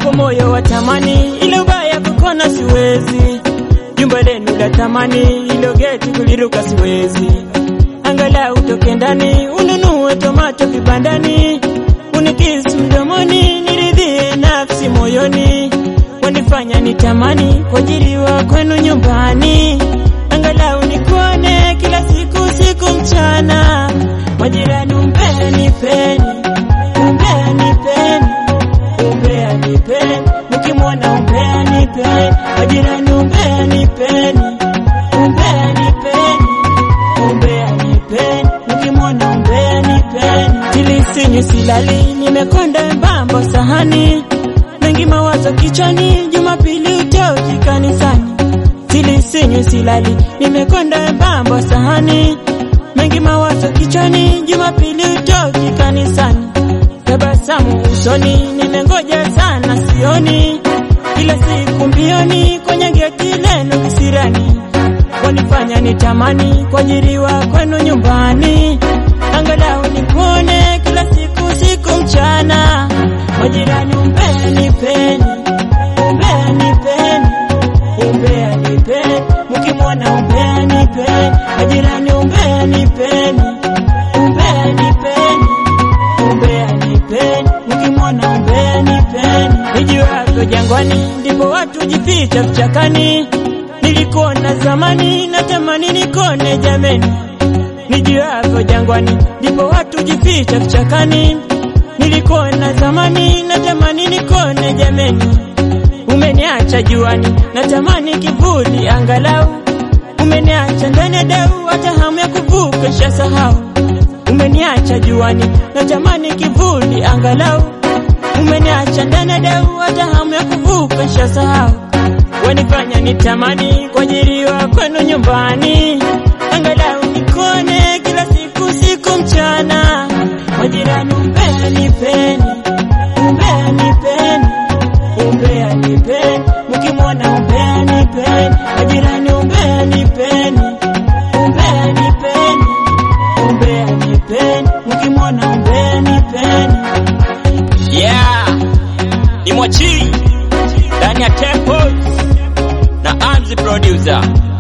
wako moyo wa tamani, ile ubaya kukona siwezi. Jumba lenu la tamani, ilo geti kuliruka siwezi. Angalau utoke ndani, ununue tomato vibandani, unikisu mdomoni, niridhie nafsi moyoni. Wanifanya nitamani kuajiriwa kwenu nyumbani, angalau nikuone kila siku mchana. Majirani umbea nipeni, umbea nipeni, umbea nipeni, mkimwona umbea nipeni. Majirani umbea nipeni, umbea nipeni, umbea nipeni, mkimwona umbea nipeni. Tilisinyu silali, nimekonda mbambo sahani, mengi mawazo kichwani, Jumapili utoki kanisani. Tilisinyu silali, nimekonda mbambo sahani, mengi mawazo kichwani, Jumapili utoki kanisani. Tabasamu usoni, nimengoja sana sioni, kila siku mbioni kwenye geti lenu kisirani. Wanifanya nitamani kuajiriwa kwenu nyumbani, angalau nikuone kila siku mchana. Majirani umbea nipeni, umbea nipeni, umbea nipeni, mkimwona umbea nipeni. Majirani umbea nipeni, umbea nipeni, umbea nipeni, mkimwona umbea nipeni. Nijuavyo jangwani, ndipo watu jificha vichakani, nilikuona zamani, natamani nikone jameni. Nijuavyo jangwani, ndipo watu jificha vichakani, nilikuona zamani, natamani nikone jameni. Umeniacha juani, natamani kivuli angalau, umeniacha ndani ya dau, hata hamu ya kuvuka shasahau. Umeniacha juani, natamani kivuli angalau, umeniacha ndani ya dau, hata hamu ya kuvuka shasahau. Wanifanya nitamani kuajiriwa kwenu nyumbani, angalau nikone kila siku mchana. Majirani umbea nipeni, umbea nipeni, umbea nipeni, mkimwona umbea nipeni. Majirani umbea nipeni, umbea nipeni, umbea nipeni, mkimwona umbea nipeni. Yeah, ni Mwachi ndani ya Temple na Amzi producer.